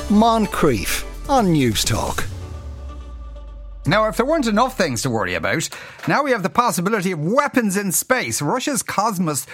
Moncrief on News Talk. Now, if there weren't enough things to worry about, now we have the possibility of weapons in space. Russia's Cosmos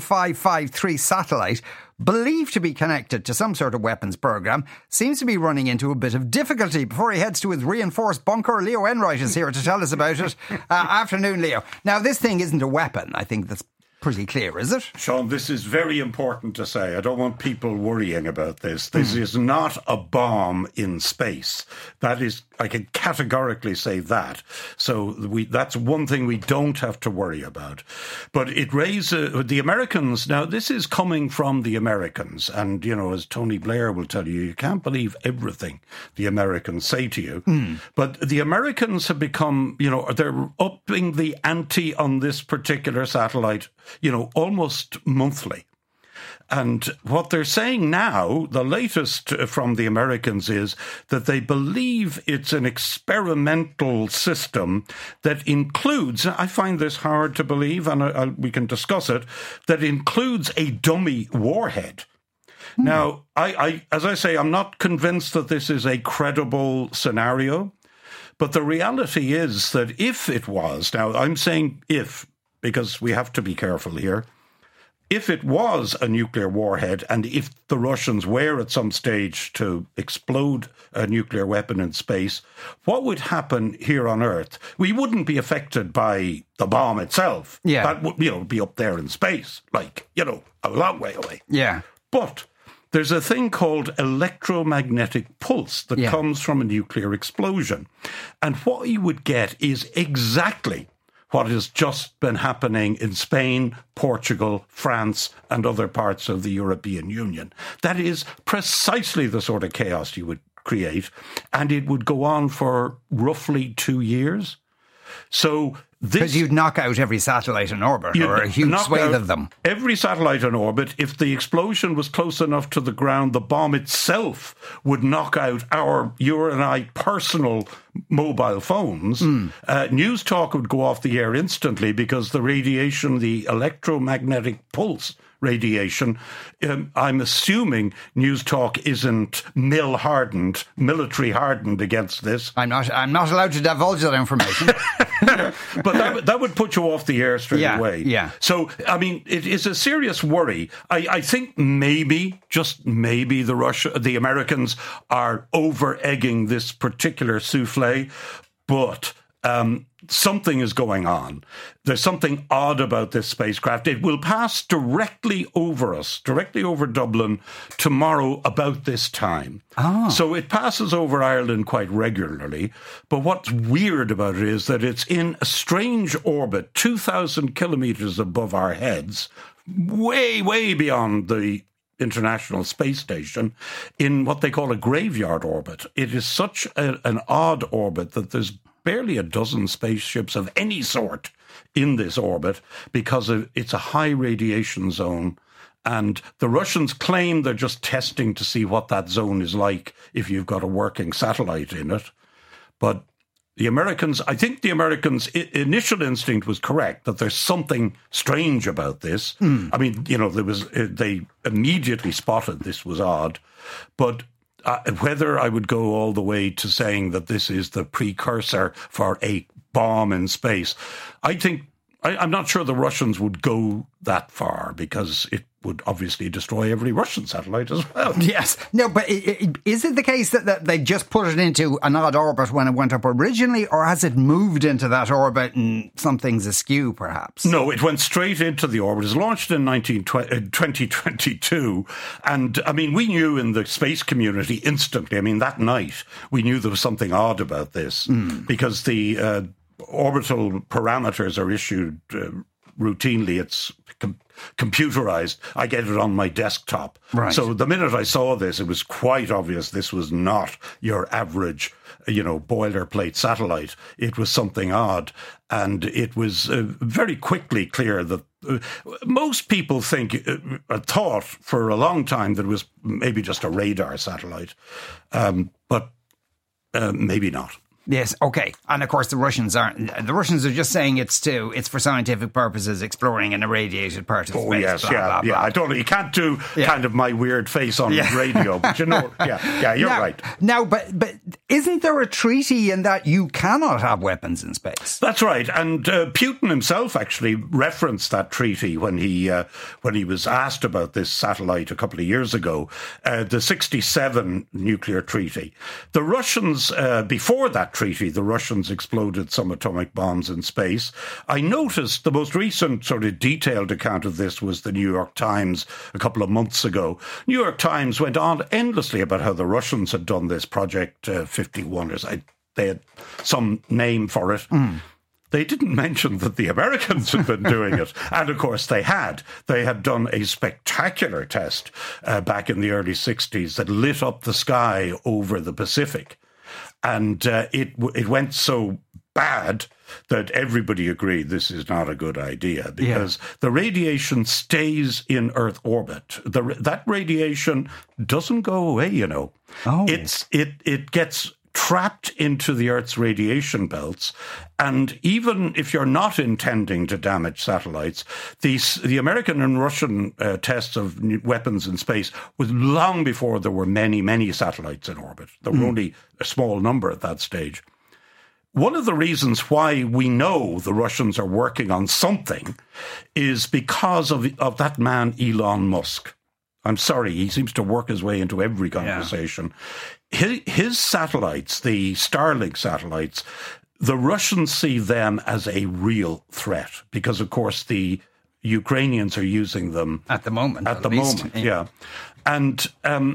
2553 satellite, believed to be connected to some sort of weapons program, seems to be running into a bit of difficulty. Before he heads to his reinforced bunker, Leo Enright is here to tell us about it. Afternoon, Leo. Now, this thing isn't a weapon. I think that's pretty clear, is it? Sean, this is very important to say. I don't want people worrying about this. This is not a bomb in space. That is, I can categorically say that. So that's one thing we don't have to worry about. But it raises the Americans. Now, this is coming from the Americans. And, you know, as Tony Blair will tell you, you can't believe everything the Americans say to you. But the Americans have become, you know, they're upping the ante on this particular satellite, you know, almost monthly. And what they're saying now, the latest from the Americans, is that they believe it's an experimental system that includes, I find this hard to believe, and we can discuss it, that includes a dummy warhead. Now, I, as I say, I'm not convinced that this is a credible scenario, but the reality is that if it was, now I'm saying if, because we have to be careful here. If it was a nuclear warhead, and if the Russians were at some stage to explode a nuclear weapon in space, what would happen here on Earth? We wouldn't be affected by the bomb itself. Yeah. That would, you know, be up there in space, like, you know, a long way away. Yeah. But there's a thing called electromagnetic pulse that comes from a nuclear explosion. And what you would get is exactly what has just been happening in Spain, Portugal, France, and other parts of the European Union. That is precisely the sort of chaos you would create, and it would go on for roughly 2 years. So because you'd knock out every satellite in orbit, or a huge swathe of them. Every satellite in orbit. If the explosion was close enough to the ground, the bomb itself would knock out your and I personal mobile phones. News Talk would go off the air instantly because the radiation, the electromagnetic pulse radiation, I'm assuming News Talk isn't military hardened against this. I'm not allowed to divulge that information. But that would put you off the air straight away. Yeah. So, I mean, it is a serious worry. I think maybe, just maybe, the Americans are over-egging this particular souffle, but something is going on. There's something odd about this spacecraft. It will pass directly over us, directly over Dublin, tomorrow about this time. So it passes over Ireland quite regularly. But what's weird about it is that it's in a strange orbit, 2,000 kilometres above our heads, way, way beyond the International Space Station, in what they call a graveyard orbit. It is such an odd orbit that there's barely a dozen spaceships of any sort in this orbit because it's a high radiation zone. And the Russians claim they're just testing to see what that zone is like if you've got a working satellite in it. But I think the Americans' initial instinct was correct, that there's something strange about this. I mean, you know, they immediately spotted this was odd. But whether I would go all the way to saying that this is the precursor for a bomb in space, I think I'm not sure the Russians would go that far, because it would obviously destroy every Russian satellite as well. Yes. No, but is it the case that they just put it into an odd orbit when it went up originally, or has it moved into that orbit and something's askew, perhaps? No, it went straight into the orbit. It was launched in 2022. And, I mean, we knew in the space community instantly, I mean, that night, we knew there was something odd about this, because the orbital parameters are issued routinely. It's computerized. I get it on my desktop. Right. So the minute I saw this, it was quite obvious this was not your average, you know, boilerplate satellite. It was something odd. And it was very quickly clear that most people thought for a long time that it was maybe just a radar satellite. But maybe not. Yes, okay. And of course the Russians aren't. The Russians are just saying it's for scientific purposes, exploring an irradiated part of space. Oh yes, blah, blah. I don't know. You can't do kind of my weird face on radio, but you're right. Now, but isn't there a treaty in that you cannot have weapons in space? That's right. And Putin himself actually referenced that treaty when he was asked about this satellite a couple of years ago, the 1967 nuclear treaty. The Russians, before that treaty, the Russians exploded some atomic bombs in space. I noticed the most recent sort of detailed account of this was the New York Times a couple of months ago. New York Times went on endlessly about how the Russians had done this Project 51. They had some name for it. They didn't mention that the Americans had been doing it. And of course they had. They had done a spectacular test back in the early 60s that lit up the sky over the Pacific. And it went so bad that everybody agreed this is not a good idea because the radiation stays in Earth orbit. That radiation doesn't go away, you know. Oh. It gets trapped into the Earth's radiation belts. And even if you're not intending to damage satellites, the American and Russian tests of weapons in space was long before there were many, many satellites in orbit. There were only a small number at that stage. One of the reasons why we know the Russians are working on something is because of that man, Elon Musk. I'm sorry, he seems to work his way into every conversation. Yeah. His satellites, the Starlink satellites, the Russians see them as a real threat because, of course, the Ukrainians are using them at the moment. Yeah. And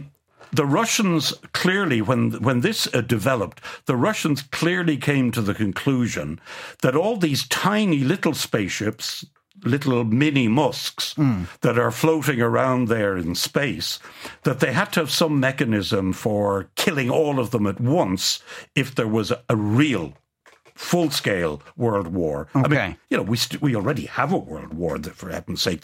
the Russians clearly, when this developed, the Russians clearly came to the conclusion that all these tiny little spaceships, little mini Musks that are floating around there in space, that they had to have some mechanism for killing all of them at once if there was a real full-scale world war. Okay. I mean, you know, we already have a world war. That, for heaven's sake,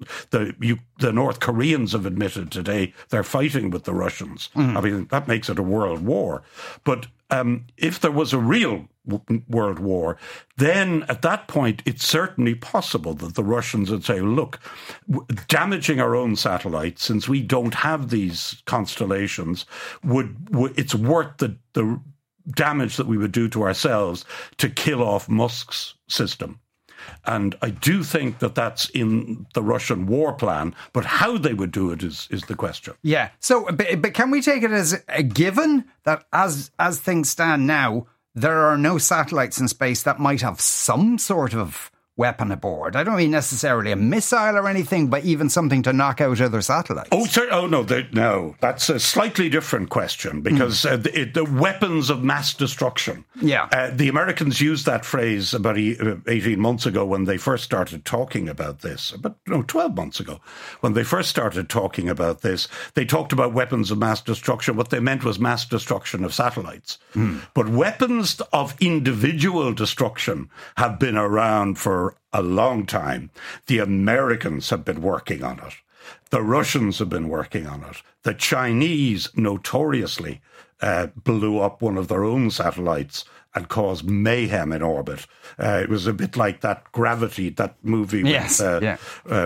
the North Koreans have admitted today they're fighting with the Russians. I mean, that makes it a world war. But if there was a real world war, then at that point, it's certainly possible that the Russians would say, look, damaging our own satellites, since we don't have these constellations, it's worth the damage that we would do to ourselves to kill off Musk's system. And I do think that that's in the Russian war plan, but how they would do it is the question. Yeah. So, but can we take it as a given that as things stand now, there are no satellites in space that might have some sort of weapon aboard? I don't mean necessarily a missile or anything, but even something to knock out other satellites. No, that's a slightly different question because the weapons of mass destruction. Yeah. The Americans used that phrase about 18 months ago when they first started talking about this. 12 months ago when they first started talking about this. They talked about weapons of mass destruction. What they meant was mass destruction of satellites. But weapons of individual destruction have been around for a long time. The Americans have been working on it. The Russians have been working on it. The Chinese notoriously blew up one of their own satellites and caused mayhem in orbit. It was a bit like that Gravity, that movie. Yes. I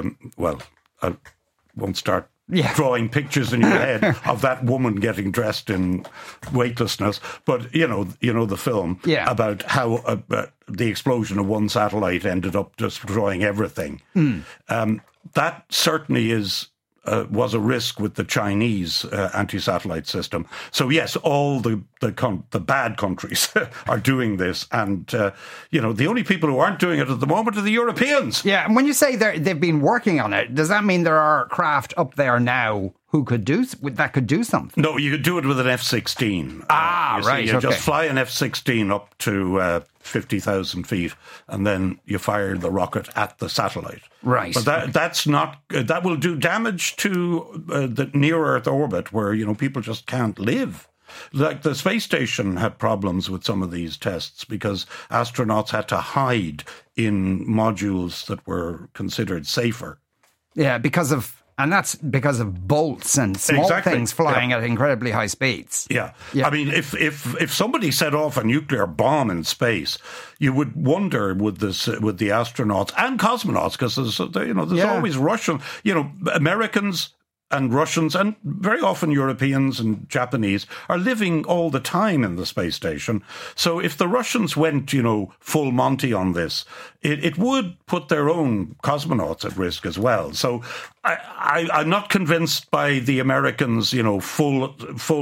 won't start drawing pictures in your head of that woman getting dressed in weightlessness. But, you know the film about how the explosion of one satellite ended up destroying everything. That certainly was a risk with the Chinese anti-satellite system. So yes, all the bad countries are doing this, and the only people who aren't doing it at the moment are the Europeans. Yeah, and when you say they've been working on it, does that mean there are craft up there now who could do something? No, you could do it with an F-16. Right. You just fly an F-16 up to 50,000 feet, and then you fire the rocket at the satellite. Right. But that will do damage to the near Earth orbit, where people just can't live. Like the space station had problems with some of these tests because astronauts had to hide in modules that were considered safer. Yeah, because of And that's because of bolts and small things flying at incredibly high speeds. Yeah. I mean, if somebody set off a nuclear bomb in space, you would wonder with the astronauts and cosmonauts, because there's always Russian, Americans and Russians and very often Europeans and Japanese are living all the time in the space station. So if the Russians went, full Monty on this, it would put their own cosmonauts at risk as well. So I'm not convinced by the Americans, full,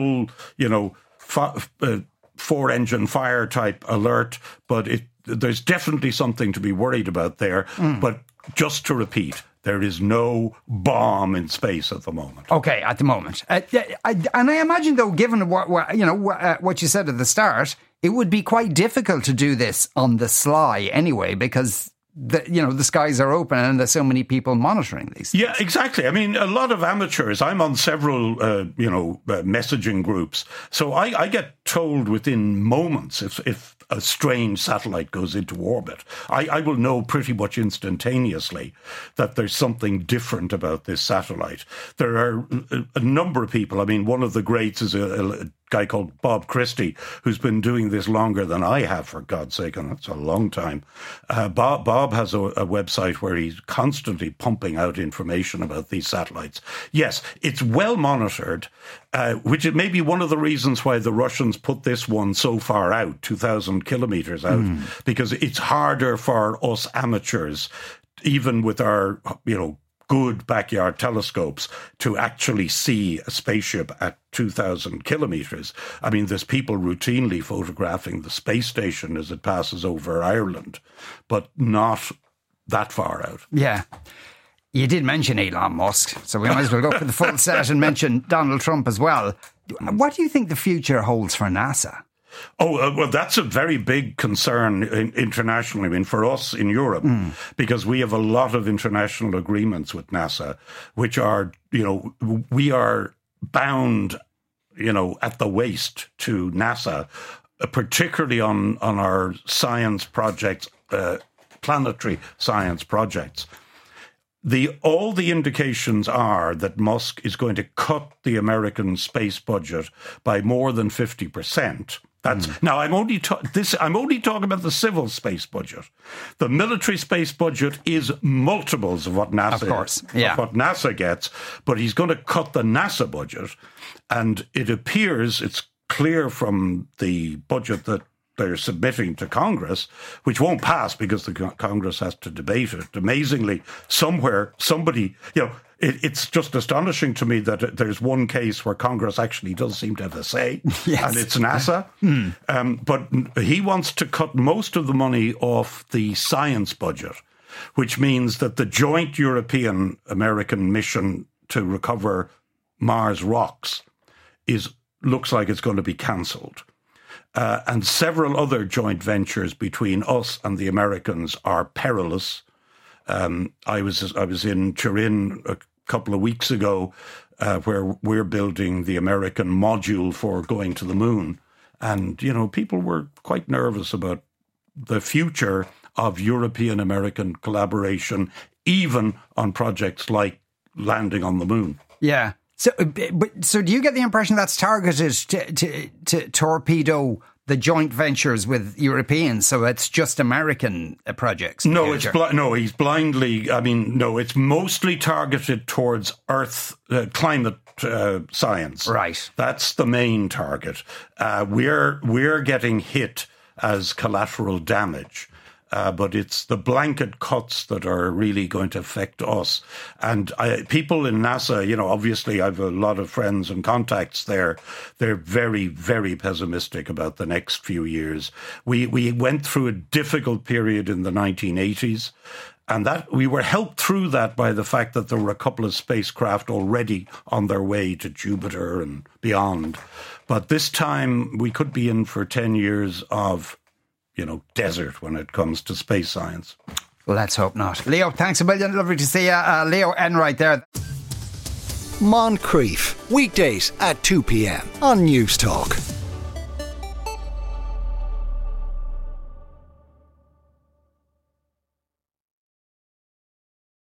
four-engine fire type alert, but there's definitely something to be worried about there. But just to repeat, there is no bomb in space at the moment. Okay, at the moment. And I imagine, though, given what you said at the start, it would be quite difficult to do this on the sly anyway, because the skies are open and there's so many people monitoring these things. Yeah, exactly. I mean, a lot of amateurs. I'm on several, messaging groups. So I get told within moments if a strange satellite goes into orbit. I will know pretty much instantaneously that there's something different about this satellite. There are a number of people. I mean, one of the greats is a guy called Bob Christie, who's been doing this longer than I have, for God's sake, and it's a long time. Bob has a website where he's constantly pumping out information about these satellites. Yes, it's well monitored, which may be one of the reasons why the Russians put this one so far out, 2,000 kilometers out, because it's harder for us amateurs, even with our, good backyard telescopes, to actually see a spaceship at 2,000 kilometres. I mean, there's people routinely photographing the space station as it passes over Ireland, but not that far out. Yeah. You did mention Elon Musk, so we might as well go for the full set and mention Donald Trump as well. What do you think the future holds for NASA? Oh, well, that's a very big concern internationally. I mean, for us in Europe, because we have a lot of international agreements with NASA, which are, we are bound, at the waist to NASA, particularly on our science projects, planetary science projects. All the indications are that Musk is going to cut the American space budget by more than 50%. Now, I'm only talking about the civil space budget. The military space budget is multiples of what NASA gets, but he's going to cut the NASA budget, and it's clear from the budget that they're submitting to Congress, which won't pass because the Congress has to debate it. Amazingly, somewhere, somebody, it's just astonishing to me that there's one case where Congress actually does seem to have a say, and it's NASA. But he wants to cut most of the money off the science budget, which means that the joint European-American mission to recover Mars rocks looks like it's going to be cancelled. And several other joint ventures between us and the Americans are perilous. I was in Turin a couple of weeks ago, where we're building the American module for going to the moon. And, people were quite nervous about the future of European-American collaboration, even on projects like landing on the moon. Yeah. So do you get the impression that's targeted to torpedo the joint ventures with Europeans? So it's just American projects? No, he's blindly. I mean, no, it's mostly targeted towards Earth climate science. Right. That's the main target. We're getting hit as collateral damage. But it's the blanket cuts that are really going to affect us. And people in NASA, obviously I have a lot of friends and contacts there. They're very, very pessimistic about the next few years. We went through a difficult period in the 1980s. And that we were helped through that by the fact that there were a couple of spacecraft already on their way to Jupiter and beyond. But this time we could be in for 10 years of desert when it comes to space science. Well, let's hope not. Leo, thanks a million. Lovely to see you. Leo Enright there. Moncrief, weekdays at 2 p.m. on News Talk.